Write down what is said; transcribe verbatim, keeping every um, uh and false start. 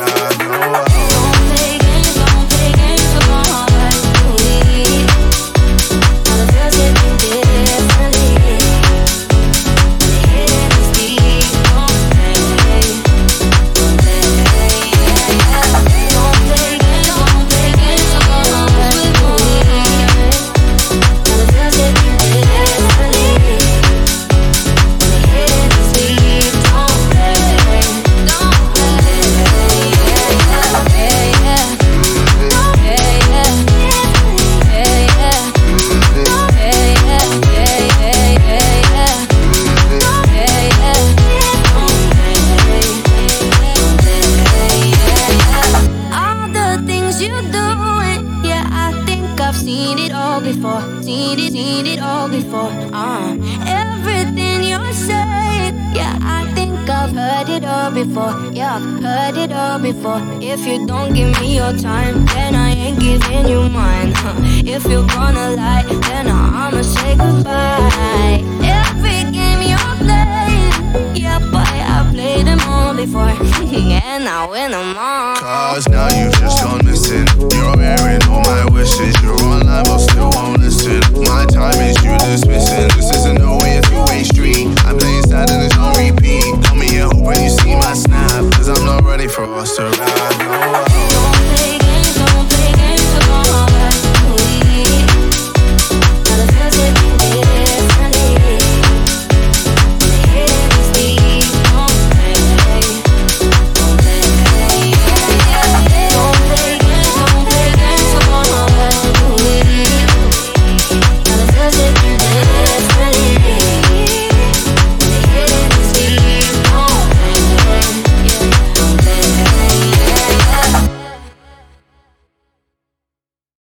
ride. No, don't play games, don't play games with my heart. All the girls hit me differently. The hit is deep. Don't play, don't play, yeah. Don't play games, don't play games with my heart. All the girls hit me differently. The hit is deep. Don't play, don't play, yeah, yeah, yeah. All the things you doing, yeah, I think I've seen it all before. Seen it, seen it all before. Uh, everything you're saying, yeah, I think I've heard it all before. Yeah, I've heard it all before. If you don't give me your time, then I ain't giving you mine. Huh. If you're gonna lie, then I'ma say goodbye. Every game you're playing, yeah, boy, I played them all before. And I win them all. cause now you've just gone missing. You're airing all my wishes. You're online but still won't listen. My time is you dismissing. This isn't no way, a two-way street. I'm playing sad and it's on repeat. Call me here hoping you see my snap, cause I'm not ready for us to ride. No.